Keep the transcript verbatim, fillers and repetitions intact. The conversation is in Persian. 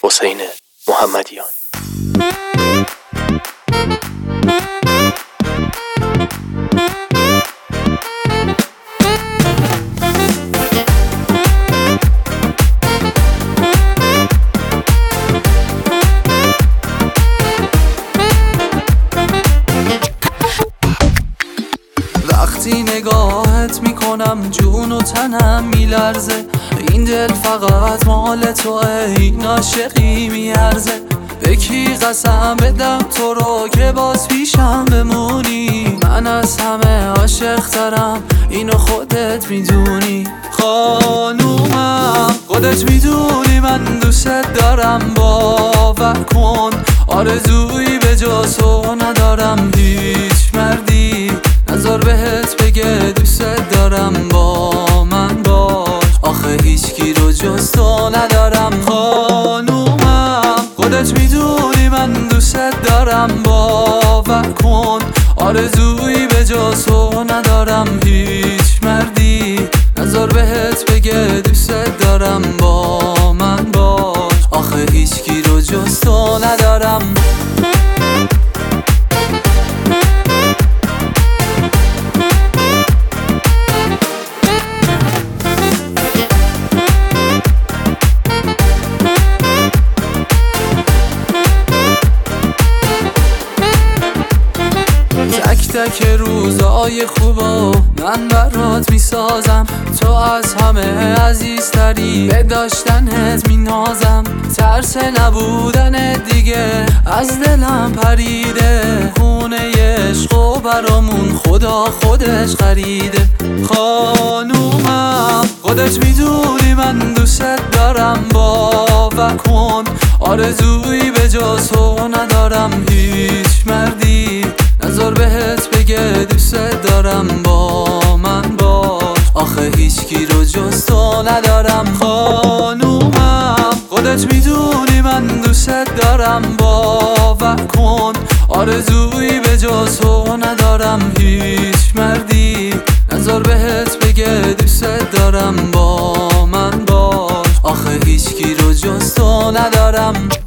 حسین محمدیان. وقتی نگاهت میکنم جون و تنم میلرزه، این دل فقط مال توه، این عاشقی میارزه. به کی قسم بدم تو رو که باز پیشم بمونی؟ من از همه عاشق ترم، اینو خودت میدونی. خانومم خودت میدونی من دوست دارم، باور کن آرزویی به جز تو ندارم. هیچ مردی نظر بهت بگه دوست دارم، با من باش آخه هیچکی رو جز تو ندارم. خانومم خودت میدونی من دوست دارم، باور کن آرزویی به جز تو ندارم. هیچ مردی نظر بهت بگه دوست دارم، با من باش آخه هیچکی رو جز تو ندارم. تک تک روزای خوبا من برات میسازم، تو از همه عزیزتری، به داشتنت مینازم. ترس نبودن دیگه از دلم پریده، خونه عشق و برامون خدا خودش خریده. خانومم خودت میدونی من دوست دارم، باور کن آرزویی به جز تو ندارم. هیچ مردی نظر بهت بگه دوست دارم، با من باش آخه هیچکی رو جز تو ندارم. خانومم خودت میدونی من دوست دارم، باور کن آرزویی به جز تو ندارم. هیچ مردی نظر بهت بگه دوست دارم، با من باش آخه هیچکی رو جز تو ندارم.